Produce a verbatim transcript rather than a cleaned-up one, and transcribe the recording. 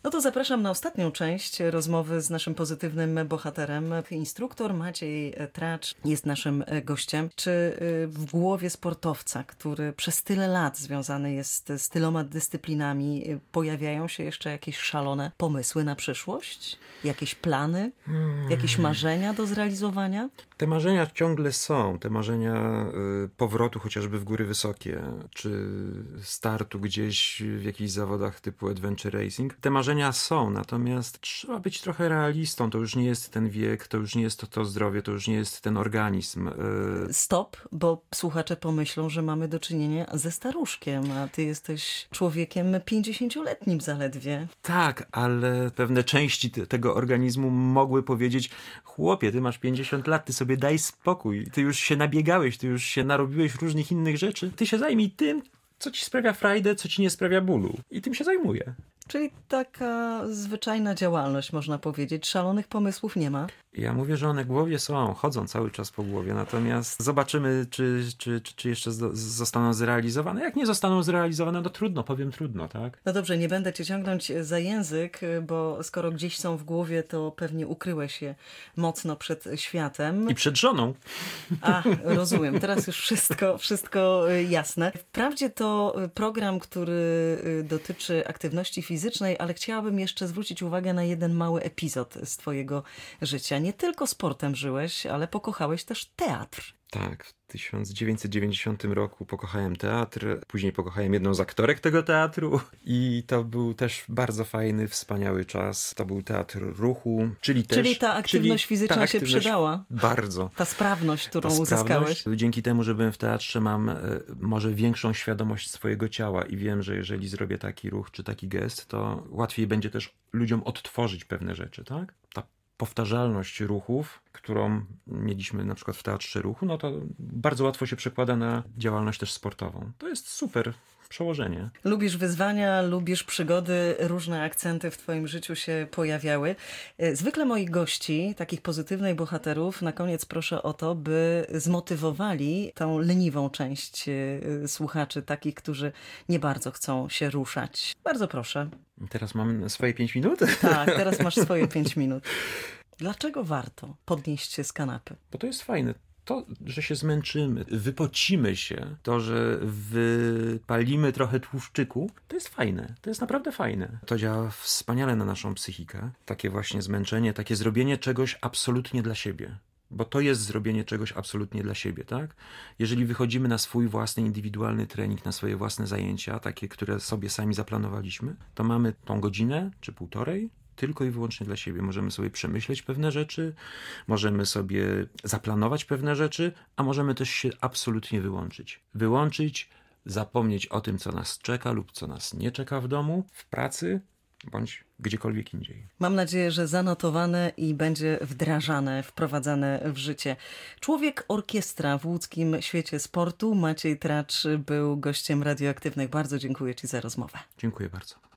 No to zapraszam na ostatnią część rozmowy z naszym pozytywnym bohaterem. Instruktor Maciej Tracz jest naszym gościem. Czy w głowie sportowca, który przez tyle lat związany jest z tyloma dyscyplinami, pojawiają się jeszcze jakieś szalone pomysły na przyszłość? Jakieś plany? Jakieś marzenia do zrealizowania? Te marzenia ciągle są. Te marzenia y, powrotu chociażby w góry wysokie, czy startu gdzieś w jakichś zawodach typu adventure racing. Te marzenia są, natomiast trzeba być trochę realistą. To już nie jest ten wiek, to już nie jest to, to zdrowie, to już nie jest ten organizm. Y... Stop, bo słuchacze pomyślą, że mamy do czynienia ze staruszkiem, a ty jesteś człowiekiem pięćdziesięcioletnim zaledwie. Tak, ale pewne części te, tego organizmu mogły powiedzieć: chłopie, ty masz pięćdziesiąt lat, ty sobie daj spokój, ty już się nabiegałeś, ty już się narobiłeś różnych innych rzeczy, ty się zajmij tym, co ci sprawia frajdę, co ci nie sprawia bólu. I tym się zajmuję. Czyli taka zwyczajna działalność, można powiedzieć. Szalonych pomysłów nie ma. Ja mówię, że one w głowie są, chodzą cały czas po głowie, natomiast zobaczymy, czy, czy, czy, czy jeszcze zostaną zrealizowane. Jak nie zostaną zrealizowane, to trudno, powiem trudno, tak? No dobrze, nie będę cię ciągnąć za język, bo skoro gdzieś są w głowie, to pewnie ukryłeś je mocno przed światem. I przed żoną. A, rozumiem. Teraz już wszystko, wszystko jasne. Wprawdzie to program, który dotyczy aktywności fizycznej, ale chciałabym jeszcze zwrócić uwagę na jeden mały epizod z twojego życia. Nie tylko sportem żyłeś, ale pokochałeś też teatr. Tak, w tysiąc dziewięćset dziewięćdziesiątym roku pokochałem teatr, później pokochałem jedną z aktorek tego teatru i to był też bardzo fajny, wspaniały czas. To był teatr ruchu, czyli też... Czyli ta aktywność czyli fizyczna ta się aktywność przydała. Bardzo. Ta sprawność, którą ta uzyskałeś. sprawność, dzięki temu, że byłem w teatrze, mam e, może większą świadomość swojego ciała i wiem, że jeżeli zrobię taki ruch czy taki gest, to łatwiej będzie też ludziom odtworzyć pewne rzeczy, tak? Ta powtarzalność ruchów, którą mieliśmy na przykład w teatrze ruchu, no to bardzo łatwo się przekłada na działalność też sportową. To jest super przełożenie. Lubisz wyzwania, lubisz przygody, różne akcenty w twoim życiu się pojawiały. Zwykle moich gości, takich pozytywnych bohaterów, na koniec proszę o to, by zmotywowali tą leniwą część słuchaczy, takich, którzy nie bardzo chcą się ruszać. Bardzo proszę. Teraz mam swoje pięć minut? Tak, teraz masz swoje pięć minut. Dlaczego warto podnieść się z kanapy? Bo to jest fajne. To, że się zmęczymy, wypocimy się, to, że wypalimy trochę tłuszczyku, to jest fajne. To jest naprawdę fajne. To działa wspaniale na naszą psychikę. Takie właśnie zmęczenie, takie zrobienie czegoś absolutnie dla siebie. Bo to jest zrobienie czegoś absolutnie dla siebie, tak? Jeżeli wychodzimy na swój własny, indywidualny trening, na swoje własne zajęcia, takie, które sobie sami zaplanowaliśmy, to mamy tą godzinę czy półtorej tylko i wyłącznie dla siebie. Możemy sobie przemyśleć pewne rzeczy, możemy sobie zaplanować pewne rzeczy, a możemy też się absolutnie wyłączyć. Wyłączyć, zapomnieć o tym, co nas czeka lub co nas nie czeka w domu, w pracy, bądź gdziekolwiek indziej. Mam nadzieję, że zanotowane i będzie wdrażane, wprowadzane w życie. Człowiek orkiestra w łódzkim świecie sportu, Maciej Tracz, był gościem Radioaktywnych. Bardzo dziękuję ci za rozmowę. Dziękuję bardzo.